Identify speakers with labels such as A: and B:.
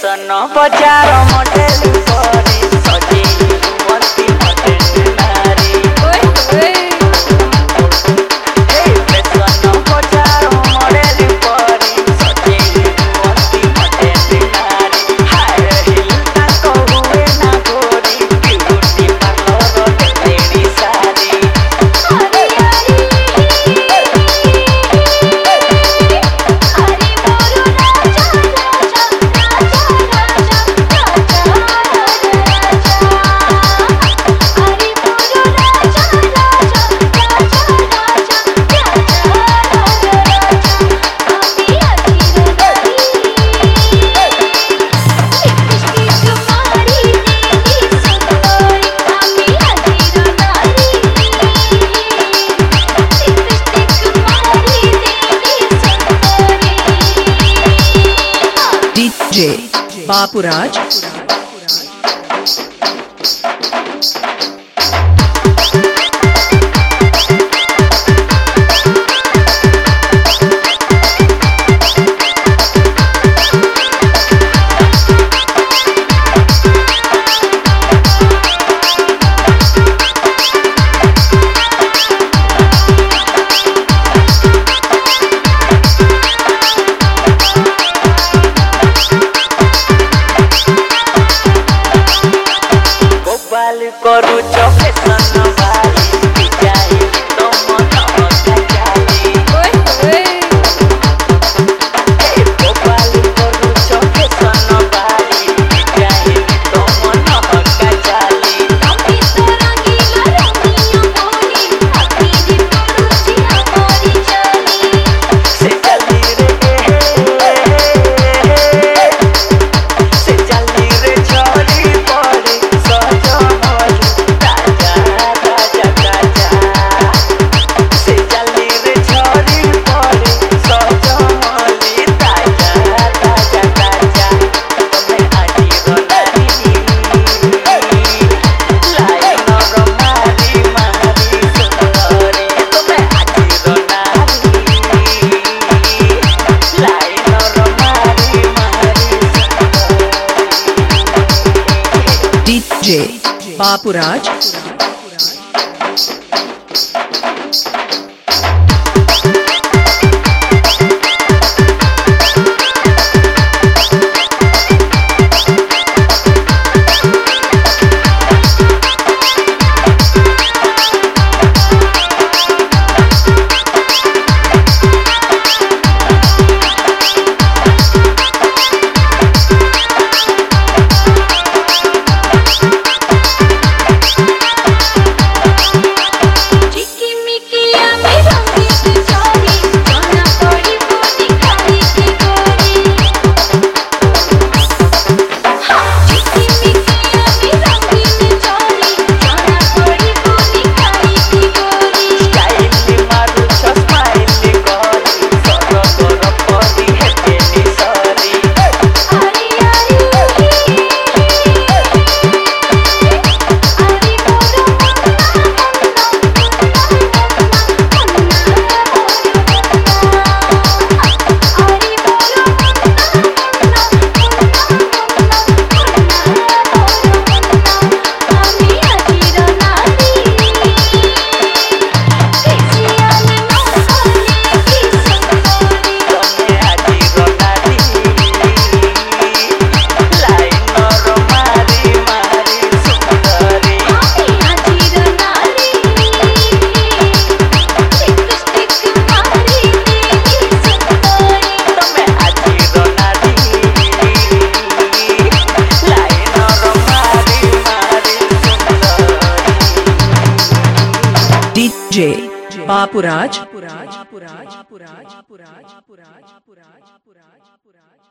A: fashion बजार model परी सजे घुमती मॉडल नारी हे फैशन बजार मॉडल परी सजे घुमती मॉडल नारी हाय हिल ना कहुए ना गोरी ब्यूटी पार्लर तेरी सारी
B: DJ Bapuraj
A: करू फैशन भाई जाए तो मन चाली गोपाल करू फैशन भाई जाए तो मन चाली से चली रे चली पड़े सजा
B: DJ Bapuraj DJ Bapuraj